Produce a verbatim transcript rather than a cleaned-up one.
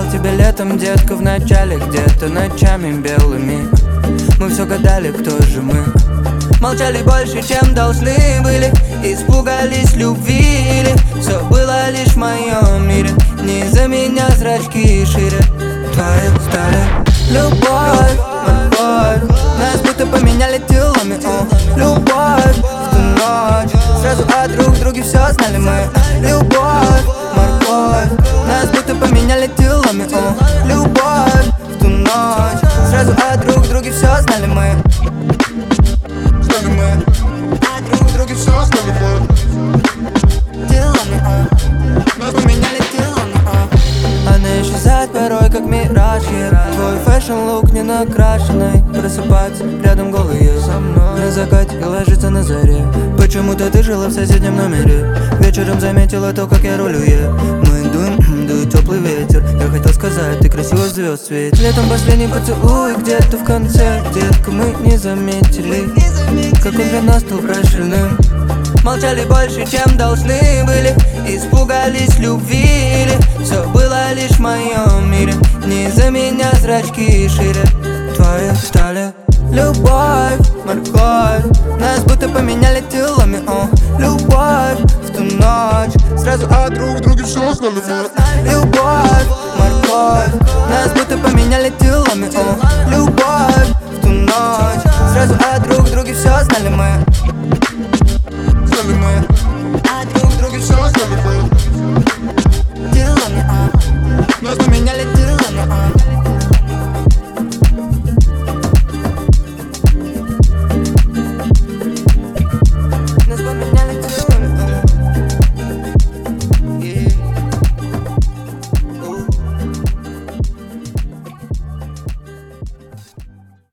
к тебе летом, детка, в начале, где-то ночами белыми. Мы все гадали, кто же мы. Молчали больше, чем должны были. Испугались любви или все было лишь в моем мире. Не из-за меня зрачки шире твои стали. Любовь, морковь, нас будто поменяли телами, о. Любовь в ту ночь, сразу о друг друге все знали мы. Любовь, морковь, нас будто поменяли телами, о. Любовь в ту ночь, сразу о друг друге все знали мы. Знали мы, о друг друге все знали мы. Телами, о. Нас поменяли телами, о. Она исчезает порой, как мираж, yeah. Твой фэшн-лук не накрашенный. Просыпаться рядом голые со мной на закате и ложится на заре. Почему-то ты жила в соседнем номере. Вечером заметила то, как я рулю, yeah. Мы дуем, дует теплый ветер. Я хотел сказать, ты красивых звезд свет. Летом последний поцелуй где-то в конце. Детка, мы не заметили, как он для нас стал прощальным. Молчали больше, чем должны были. Испугались любви или все было лишь в моем мире. Не из-за меня зрачки шире твои стали. Любовь, морковь, нас будто поменяли телами, о. Любовь в ту ночь, сразу о друг друге все знали мы. Любовь, морковь, нас будто поменяли телами, о. Любовь в ту ночь, сразу о друг друге все знали мы.